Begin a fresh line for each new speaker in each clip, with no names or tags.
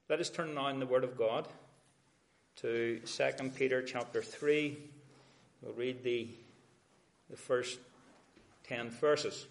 Let us turn now in the Word of God to 2 Peter chapter 3. We'll read the first 10 verses.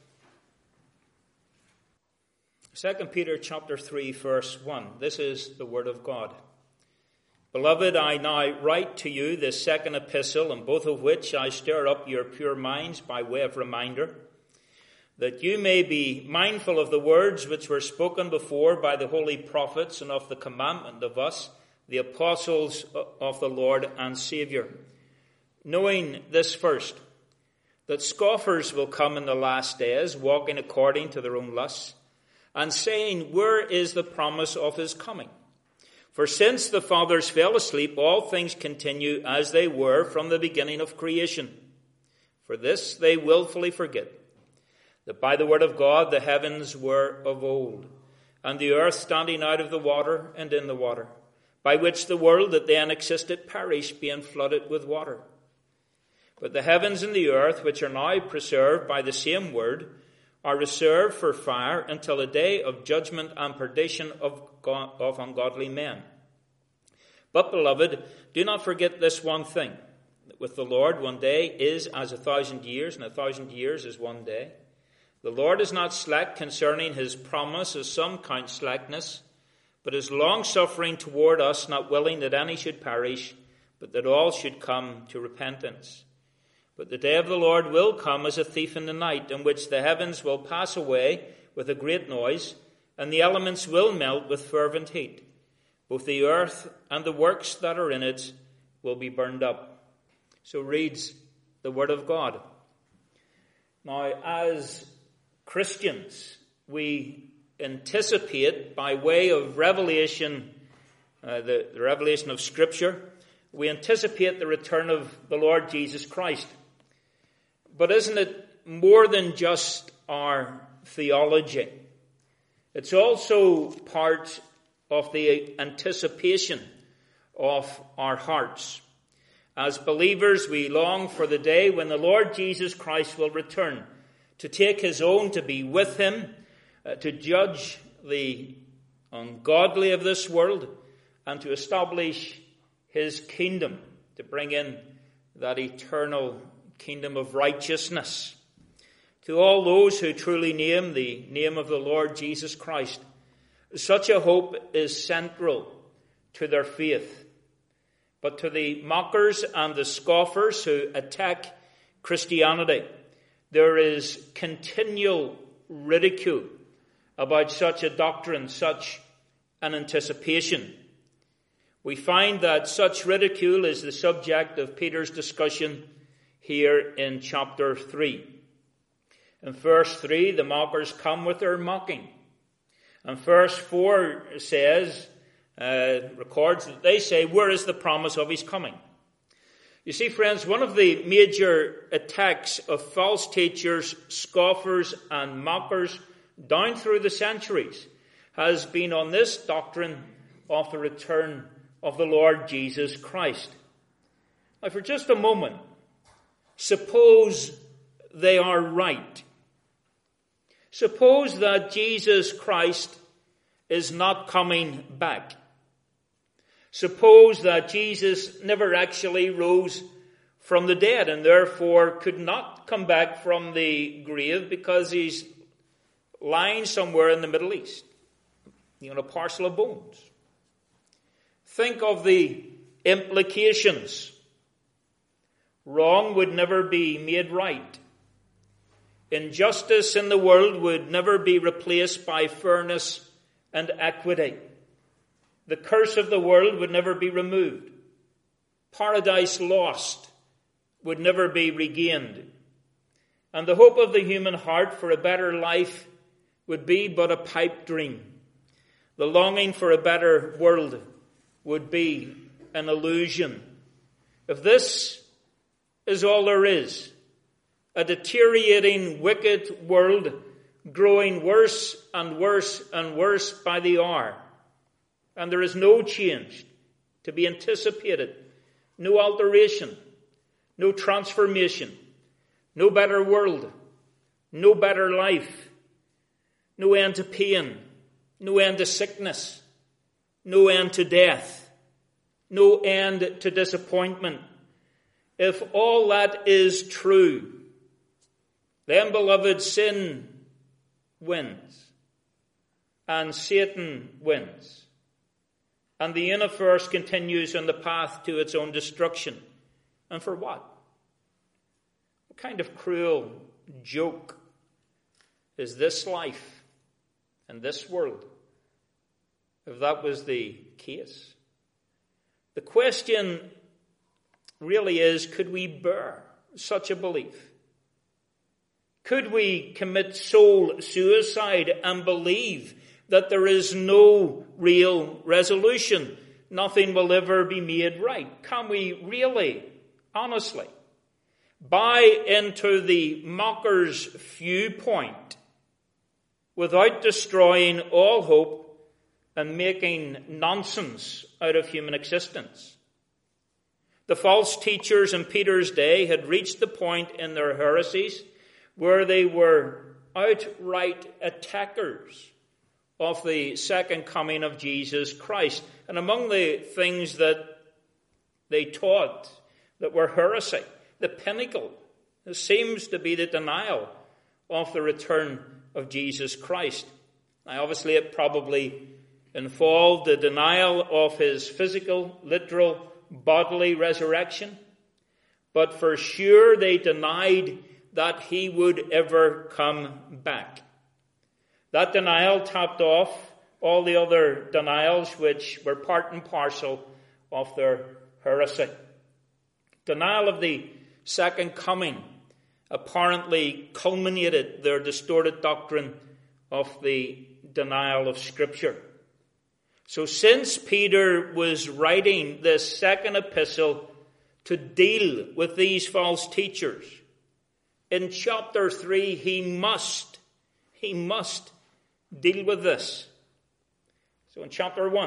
2 Peter chapter 3 verse 1. This is the Word of God. Beloved, I now write to you this second epistle, in both of which I stir up your pure minds by way of reminder, that you may be mindful of the words which were spoken before by the holy prophets, and of the commandment of us, the apostles of the Lord and Saviour. Knowing this first, that scoffers will come in the last days, walking according to their own lusts, and saying, where is the promise of his coming? For since the fathers fell asleep, all things continue as they were from the beginning of creation. For this they willfully forget, that by the word of God the heavens were of old, and the earth standing out of the water and in the water, by which the world that then existed perished, being flooded with water. But the heavens and the earth, which are now preserved by the same word, are reserved for fire until the day of judgment and perdition of ungodly men. But, beloved, do not forget this one thing, that with the Lord 1 day is as 1,000 years, and 1,000 years is 1 day. The Lord is not slack concerning his promise, as some count slackness, but is long-suffering toward us, not willing that any should perish, but that all should come to repentance. But the day of the Lord will come as a thief in the night, in which the heavens will pass away with a great noise, and the elements will melt with fervent heat. Both the earth and the works that are in it will be burned up. So reads the word of God. Now, as Christians, we anticipate by way of revelation, the revelation of Scripture, we anticipate the return of the Lord Jesus Christ. But isn't it more than just our theology? It's also part of the anticipation of our hearts. As believers, we long for the day when the Lord Jesus Christ will return, to take his own to be with him, to judge the ungodly of this world, and to establish his kingdom, to bring in that eternal kingdom of righteousness. To all those who truly name the name of the Lord Jesus Christ, such a hope is central to their faith. But to the mockers and the scoffers who attack Christianity, there is continual ridicule about such a doctrine, such an anticipation. We find that such ridicule is the subject of Peter's discussion here in chapter 3. In verse 3, the mockers come with their mocking. And verse 4 records that they say, where is the promise of his coming? You see, friends, one of the major attacks of false teachers, scoffers, and mockers down through the centuries has been on this doctrine of the return of the Lord Jesus Christ. Now, for just a moment, suppose they are right. Suppose that Jesus Christ is not coming back. Suppose that Jesus never actually rose from the dead and therefore could not come back from the grave because he's lying somewhere in the Middle East, a parcel of bones. Think of the implications. Wrong would never be made right. Injustice in the world would never be replaced by fairness and equity. The curse of the world would never be removed. Paradise lost would never be regained. And the hope of the human heart for a better life would be but a pipe dream. The longing for a better world would be an illusion. If this is all there is, a deteriorating, wicked world growing worse and worse and worse by the hour, and there is no change to be anticipated, no alteration, no transformation, no better world, no better life, no end to pain, no end to sickness, no end to death, no end to disappointment. If all that is true, then, beloved, sin wins, and Satan wins, and the universe continues on the path to its own destruction. And for what? What kind of cruel joke is this life and this world, if that was the case? The question really is, could we bear such a belief? Could we commit soul suicide and believe that there is no real resolution? Nothing will ever be made right. Can we really, honestly, buy into the mocker's viewpoint without destroying all hope and making nonsense out of human existence? The false teachers in Peter's day had reached the point in their heresies where they were outright attackers of the second coming of Jesus Christ. And among the things that they taught that were heresy, the pinnacle seems to be the denial of the return of Jesus Christ. Now, obviously, it probably involved the denial of his physical, literal, bodily resurrection. But for sure, they denied that he would ever come back. That denial topped off all the other denials which were part and parcel of their heresy. Denial of the second coming apparently culminated their distorted doctrine of the denial of Scripture. So since Peter was writing this second epistle to deal with these false teachers, in chapter 3 he must deal with this. So in chapter 1,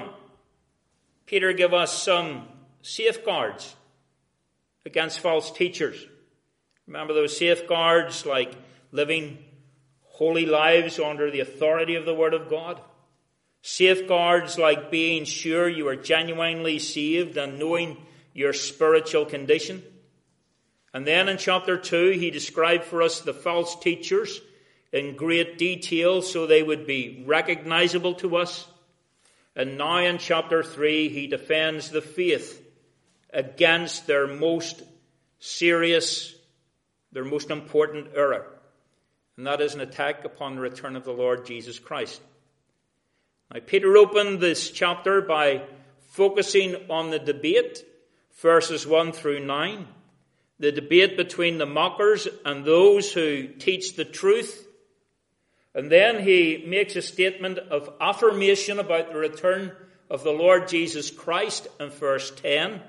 Peter gave us some safeguards against false teachers. Remember those safeguards like living holy lives under the authority of the Word of God? Safeguards like being sure you are genuinely saved and knowing your spiritual condition. And then in chapter 2, he described for us the false teachers in great detail so they would be recognizable to us. And now in chapter 3, he defends the faith against their most serious, their most important error. And that is an attack upon the return of the Lord Jesus Christ. Now, Peter opened this chapter by focusing on the debate, verses 1 through 9. The debate between the mockers and those who teach the truth. And then he makes a statement of affirmation about the return of the Lord Jesus Christ in verse 10.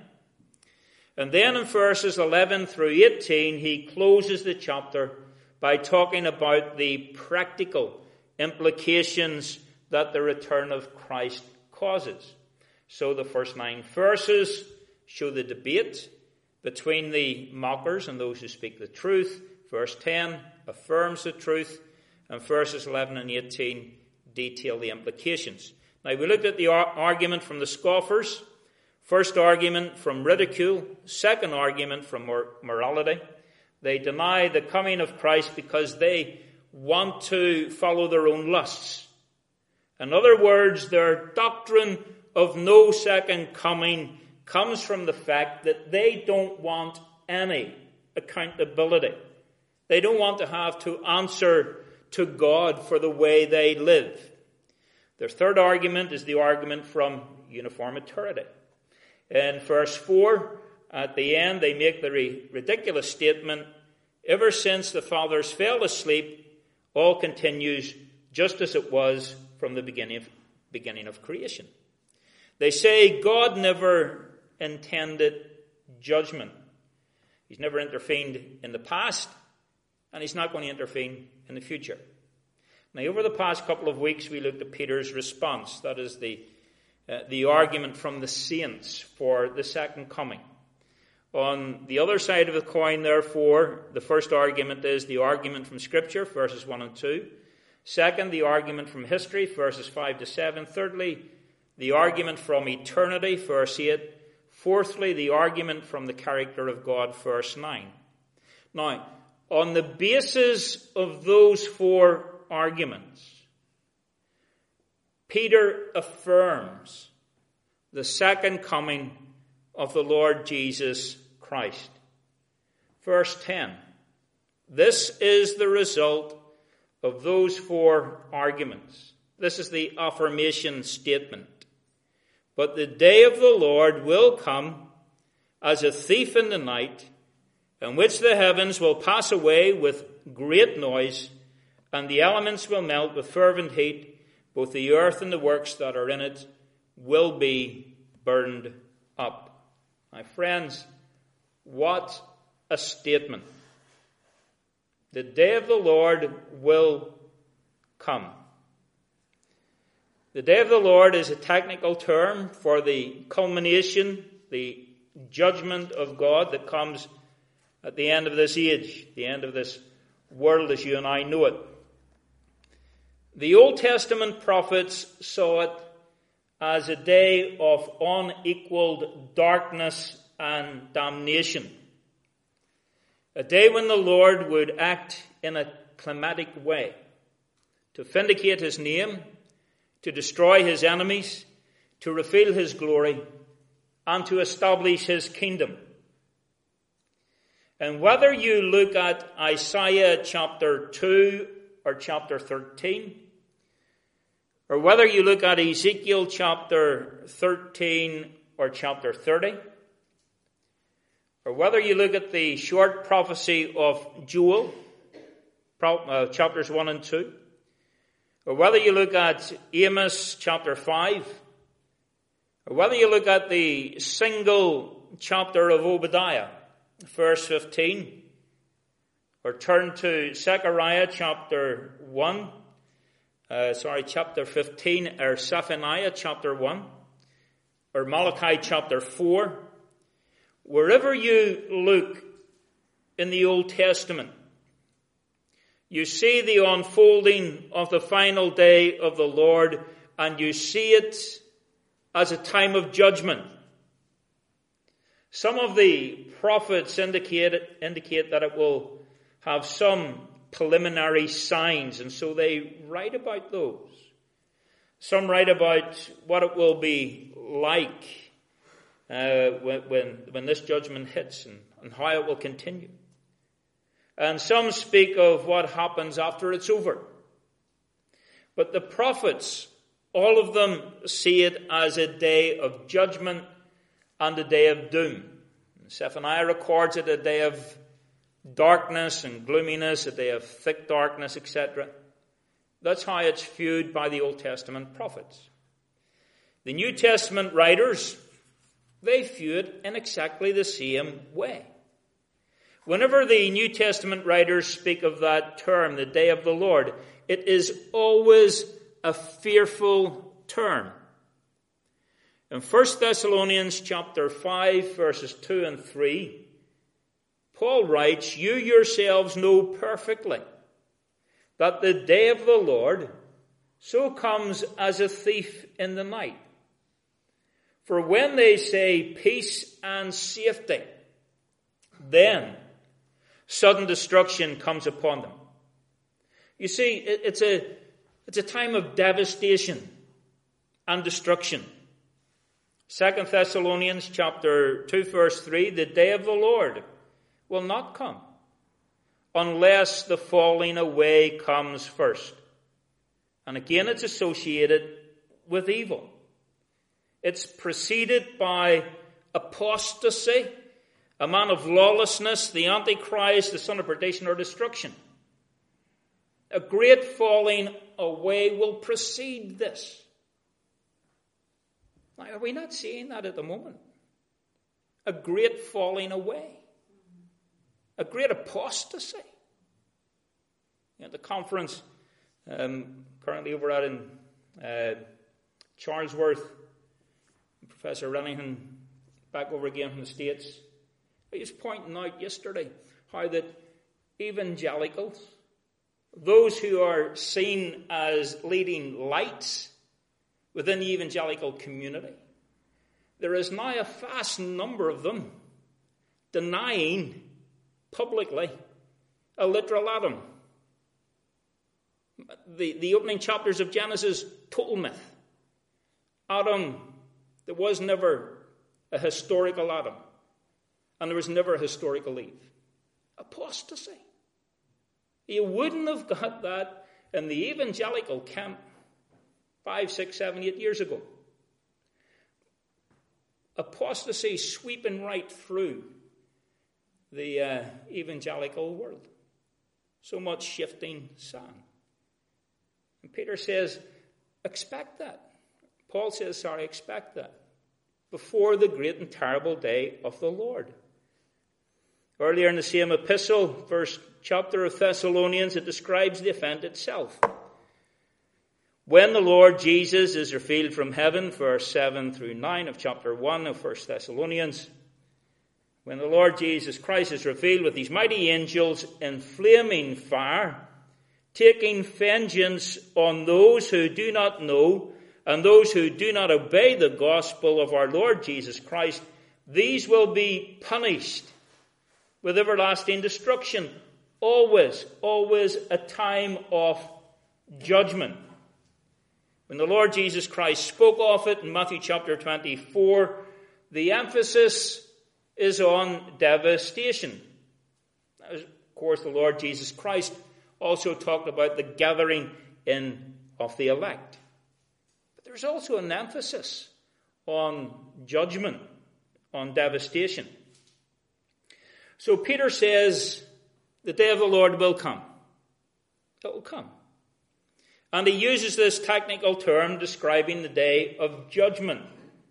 And then in verses 11 through 18, he closes the chapter by talking about the practical implications that the return of Christ causes. So the first 9 verses show the debate between the mockers and those who speak the truth. Verse 10 affirms the truth, and verses 11 and 18 detail the implications. Now, we looked at the argument from the scoffers. First argument from ridicule. Second argument from morality. They deny the coming of Christ because they want to follow their own lusts. In other words, their doctrine of no second coming comes from the fact that they don't want any accountability. They don't want to have to answer to God for the way they live. Their third argument is the argument from uniformity. In verse 4, at the end, they make the ridiculous statement, ever since the fathers fell asleep, all continues just as it was from the beginning of creation. They say God never intended judgment. He's never intervened in the past, and he's not going to intervene in the future. Now, over the past couple of weeks, we looked at Peter's response. That is the argument from the saints for the second coming. On the other side of the coin, therefore, the first argument is the argument from Scripture, verses 1 and 2. Second, the argument from history, verses 5 to 7. Thirdly, the argument from eternity, verse 8. Fourthly, the argument from the character of God, verse 9. Now, on the basis of those four arguments, Peter affirms the second coming of the Lord Jesus Christ. Verse 10. This is the result of those four arguments. This is the affirmation statement. But the day of the Lord will come as a thief in the night, in which the heavens will pass away with great noise, and the elements will melt with fervent heat. Both the earth and the works that are in it will be burned up. My friends, what a statement. The day of the Lord will come. The day of the Lord is a technical term for the culmination, the judgment of God that comes at the end of this age, the end of this world as you and I know it. The Old Testament prophets saw it as a day of unequaled darkness and damnation. A day when the Lord would act in a climatic way to vindicate his name, to destroy his enemies, to reveal his glory, and to establish his kingdom. And whether you look at Isaiah chapter 2 or chapter 13, or whether you look at Ezekiel chapter 13 or chapter 30, or whether you look at the short prophecy of Joel, chapters 1 and 2, or whether you look at Amos chapter 5, or whether you look at the single chapter of Obadiah, verse 15, or turn to Zechariah chapter 15, or Zephaniah chapter 1, or Malachi chapter 4, wherever you look in the Old Testament, you see the unfolding of the final day of the Lord, and you see it as a time of judgment. Some of the prophets indicate that it will have some preliminary signs, and so they write about those. Some write about what it will be like when this judgment hits and how it will continue. And some speak of what happens after it's over. But the prophets, all of them, see it as a day of judgment and a day of doom. Zephaniah records it a day of darkness and gloominess, a day of thick darkness, etc. That's how it's viewed by the Old Testament prophets. The New Testament writers, they view it in exactly the same way. Whenever the New Testament writers speak of that term, the day of the Lord, it is always a fearful term. In 1 Thessalonians chapter 5, verses 2 and 3, Paul writes, "You yourselves know perfectly that the day of the Lord so comes as a thief in the night. For when they say peace and safety, then sudden destruction comes upon them." You see, it's a time of devastation and destruction. 2 Thessalonians chapter 2, verse 3, "The day of the Lord will not come unless the falling away comes first." And again, it's associated with evil. It's preceded by apostasy, a man of lawlessness, the Antichrist, the son of perdition or destruction. A great falling away will precede this. Now, are we not seeing that at the moment? A great falling away. A great apostasy. At the conference currently over at in Charlesworth, Professor Rennington back over again from the States, he was pointing out yesterday how that evangelicals, those who are seen as leading lights within the evangelical community. There is now a vast number of them denying publicly a literal Adam. The opening chapters of Genesis, total myth. Adam, there was never a historical Adam, and there was never a historical Eve. Apostasy. You wouldn't have got that in the evangelical camp 5, 6, 7, 8 years ago. Apostasy sweeping right through the evangelical world. So much shifting sand. And Peter says, expect that. Paul says, expect that. Before the great and terrible day of the Lord. Earlier in the same epistle, first chapter of Thessalonians, it describes the event itself. When the Lord Jesus is revealed from heaven, verse 7 through 9 of chapter 1 of 1 Thessalonians, when the Lord Jesus Christ is revealed with these mighty angels in flaming fire, taking vengeance on those who do not know and those who do not obey the gospel of our Lord Jesus Christ, these will be punished with everlasting destruction. Always, always a time of judgment. When the Lord Jesus Christ spoke of it in Matthew chapter 24, the emphasis is on devastation. Of course, the Lord Jesus Christ also talked about the gathering in of the elect. But there's also an emphasis on judgment, on devastation. So Peter says, the day of the Lord will come. It will come. And he uses this technical term describing the day of judgment.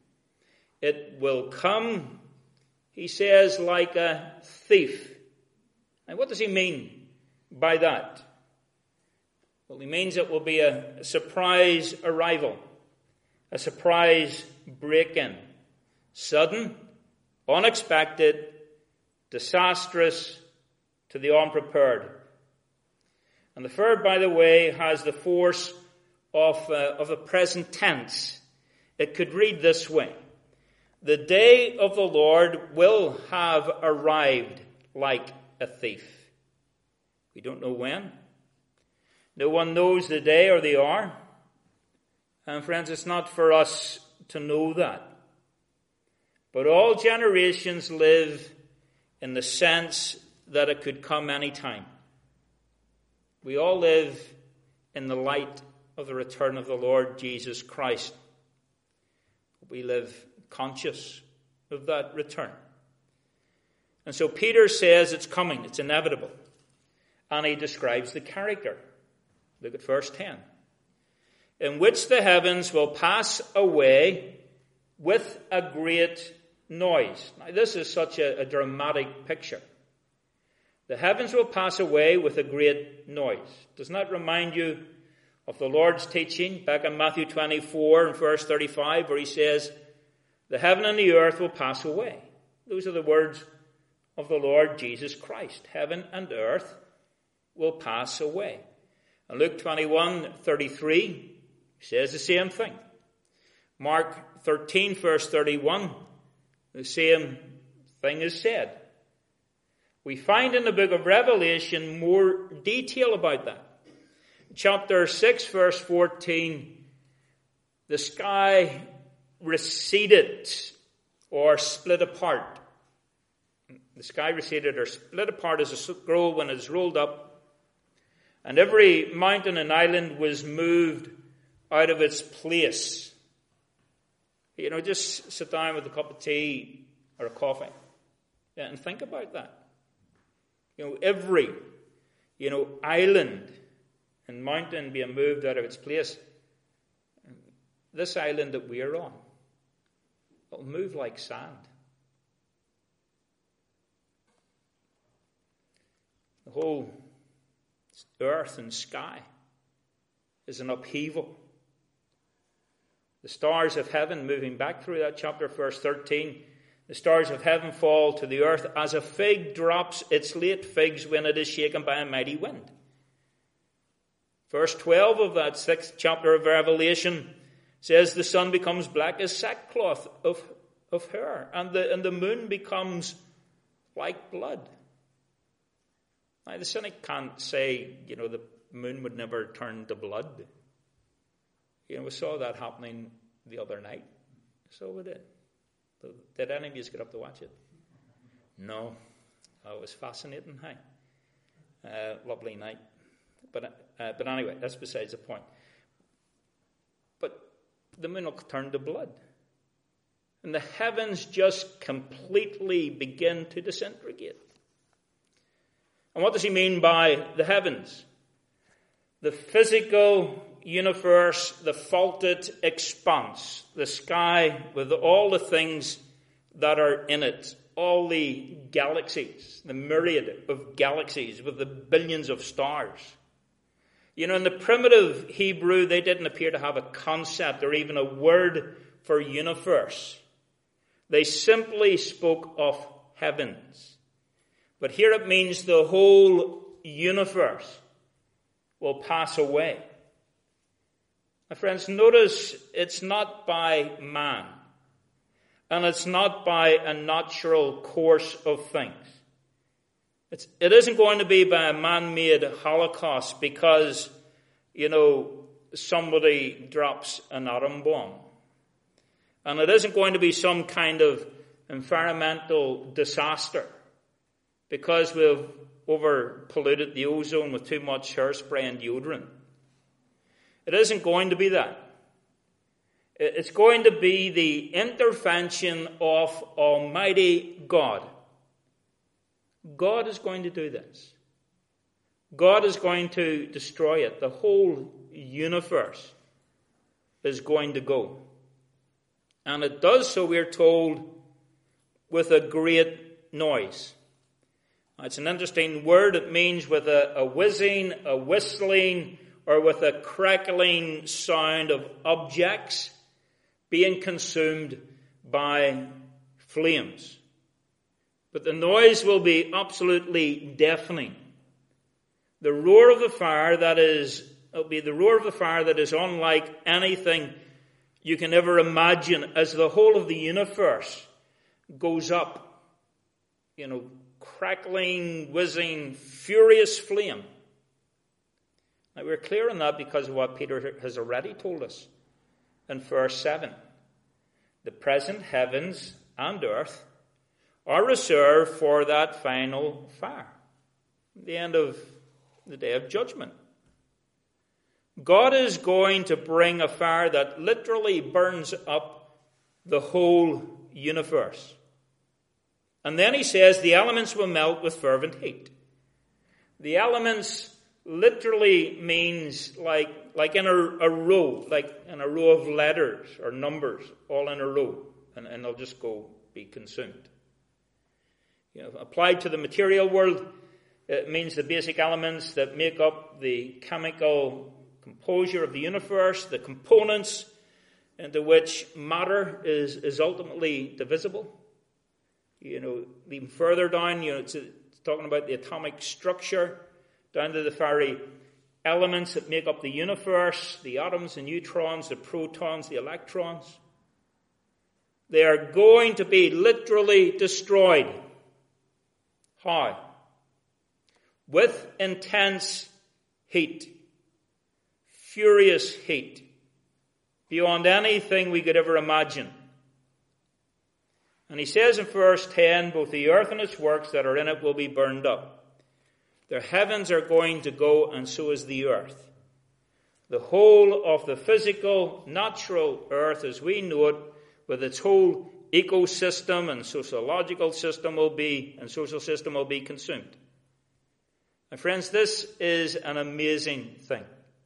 It will come, he says, like a thief. And what does he mean by that? Well, he means it will be a surprise arrival, a surprise break-in. Sudden, unexpected, disastrous to the unprepared. And the verb, by the way, has the force of a present tense. It could read this way. The day of the Lord will have arrived like a thief. We don't know when. No one knows the day or the hour. And friends, it's not for us to know that. But all generations live in the sense that it could come any time. We all live in the light of the return of the Lord Jesus Christ. We live conscious of that return. And so Peter says it's coming, it's inevitable. And he describes the character. Look at verse 10. In which the heavens will pass away with a great noise. Now this is such a dramatic picture. The heavens will pass away with a great noise. Doesn't that remind you of the Lord's teaching back in Matthew 24 and verse 35 where he says, the heaven and the earth will pass away. Those are the words of the Lord Jesus Christ. Heaven and earth will pass away. And Luke 21:33 says the same thing. Mark 13 verse 31, the same thing is said. We find in the book of Revelation more detail about that. Chapter 6, verse 14, the sky receded or split apart. The sky receded or split apart as a scroll when it's rolled up, and every mountain and island was moved out of its place. You know, just sit down with a cup of tea or a coffee and think about that. You know, every, island and mountain being moved out of its place. This island that we are on, it'll move like sand. The whole earth and sky is an upheaval. The stars of heaven, moving back through that chapter, verse 13, the stars of heaven fall to the earth as a fig drops its late figs when it is shaken by a mighty wind. Verse 12 of that 6th chapter of Revelation says the sun becomes black as sackcloth of hair, and the moon becomes like blood. Now, the cynic can't say, the moon would never turn to blood. We saw that happening the other night. So we did. Did any of you get up to watch it? No. Oh, it was fascinating. Lovely night. But anyway, that's besides the point. But the moon will turn to blood. And the heavens just completely begin to disintegrate. And what does he mean by the heavens? The physical universe, the vaulted expanse, the sky with all the things that are in it, all the galaxies, the myriad of galaxies with the billions of stars. In the primitive Hebrew, they didn't appear to have a concept or even a word for universe. They simply spoke of heavens. But here it means the whole universe will pass away. My friends, notice it's not by man, and it's not by a natural course of things. It isn't going to be by a man-made holocaust because, somebody drops an atom bomb. And it isn't going to be some kind of environmental disaster because we've over-polluted the ozone with too much hairspray and deodorant. It isn't going to be that. It's going to be the intervention of Almighty God. God is going to do this. God is going to destroy it. The whole universe is going to go. And it does so, we're told, with a great noise. It's an interesting word. It means with a whizzing, a whistling, or with a crackling sound of objects being consumed by flames. But the noise will be absolutely deafening. The roar of the fire it'll be the roar of the fire that is unlike anything you can ever imagine as the whole of the universe goes up. Crackling, whizzing, furious flame. Now we're clear on that because of what Peter has already told us in verse 7. The present heavens and earth are reserved for that final fire, the end of the day of judgment. God is going to bring a fire that literally burns up the whole universe. And then he says the elements will melt with fervent heat. The elements literally means like in a row, like in a row of letters or numbers, all in a row, and they'll just be consumed. Applied to the material world, it means the basic elements that make up the chemical composure of the universe, the components into which matter is ultimately divisible. Even further down, it's talking about the atomic structure, down to the very elements that make up the universe, the atoms, the neutrons, the protons, the electrons. They are going to be literally destroyed. How? With intense heat. Furious heat. Beyond anything we could ever imagine. And he says in verse 10, both the earth and its works that are in it will be burned up. The heavens are going to go, and so is the earth. The whole of the physical, natural earth as we know it, with its whole ecosystem and sociological system and social system will be consumed. My friends, this is an amazing thing.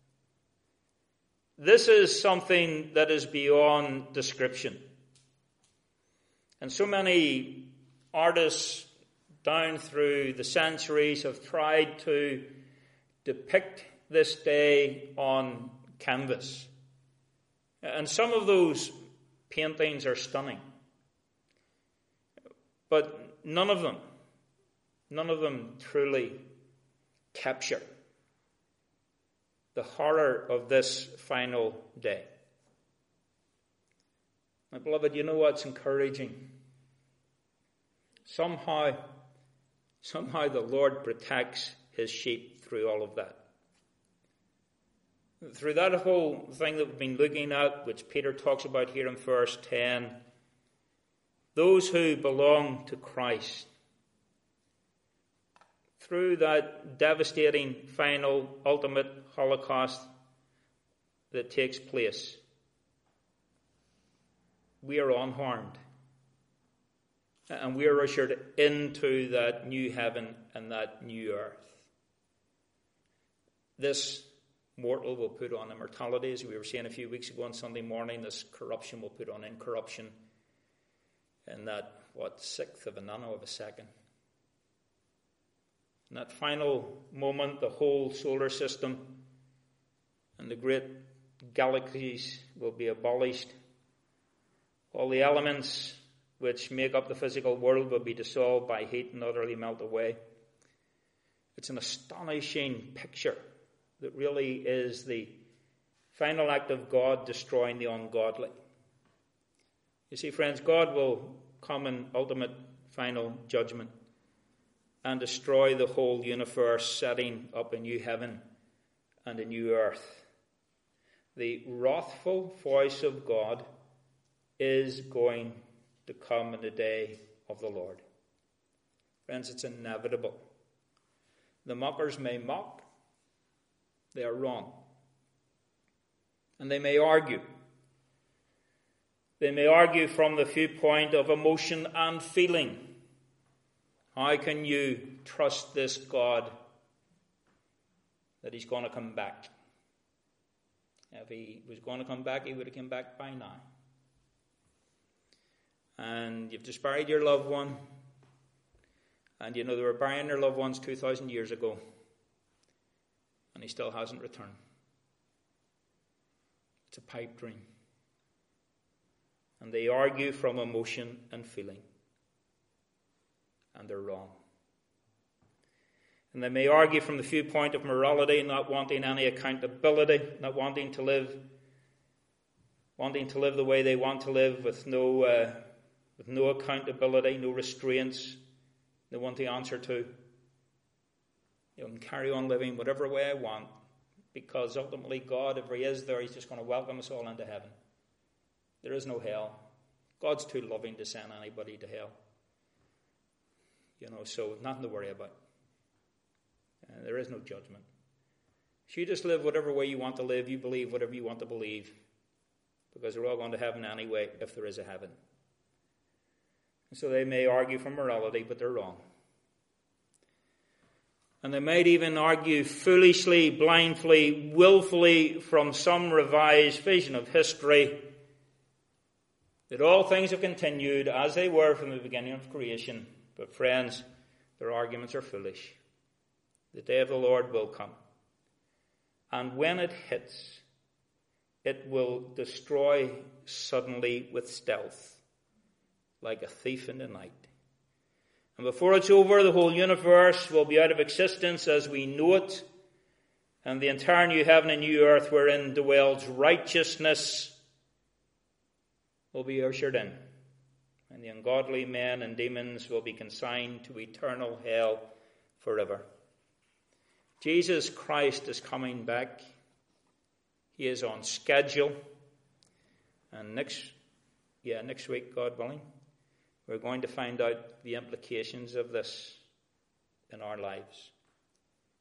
This is something that is beyond description. And so many artists down through the centuries have tried to depict this day on canvas. And some of those paintings are stunning. But none of them truly capture the horror of this final day. My beloved, you know what's encouraging? Somehow the Lord protects his sheep through all of that. Through that whole thing that we've been looking at, which Peter talks about here in verse 10, those who belong to Christ, through that devastating, final, ultimate Holocaust that takes place, we are unharmed. And we are ushered into that new heaven and that new earth. This mortal will put on immortality, as we were saying a few weeks ago on Sunday morning. This corruption will put on incorruption in that, sixth of a nano of a second. In that final moment, the whole solar system and the great galaxies will be abolished. All the elements which make up the physical world will be dissolved by heat and utterly melt away. It's an astonishing picture that really is the final act of God destroying the ungodly. You see, friends, God will come in ultimate final judgment and destroy the whole universe, setting up a new heaven and a new earth. The wrathful voice of God is going to come in the day of the Lord. Friends, it's inevitable. The mockers may mock. They are wrong. And they may argue. They may argue from the viewpoint of emotion and feeling. How can you trust this God that he's going to come back? If he was going to come back, he would have come back by now. And you've just buried your loved one. And you know they were burying their loved ones 2,000 years ago. And he still hasn't returned. It's a pipe dream. And they argue from emotion and feeling. And they're wrong. And they may argue from the viewpoint of morality, not wanting any accountability, not wanting to live the way they want to live with no accountability, no restraints, no one to answer to. You know, and carry on living whatever way I want, because ultimately God, if he is there, he's just going to welcome us all into heaven. There is no hell. God's too loving to send anybody to hell. You know, so nothing to worry about. There is no judgment. So you just live whatever way you want to live. You believe whatever you want to believe, because we're all going to heaven anyway, if there is a heaven. And so they may argue from morality, but they're wrong. And they might even argue foolishly, blindly, willfully from some revised vision of history that all things have continued as they were from the beginning of creation. But friends, their arguments are foolish. The day of the Lord will come. And when it hits, it will destroy suddenly with stealth, like a thief in the night. And before it's over, the whole universe will be out of existence as we know it. And the entire new heaven and new earth wherein dwells righteousness will be ushered in. And the ungodly men and demons will be consigned to eternal hell forever. Jesus Christ is coming back. He is on schedule. And next week, God willing, we're going to find out the implications of this in our lives.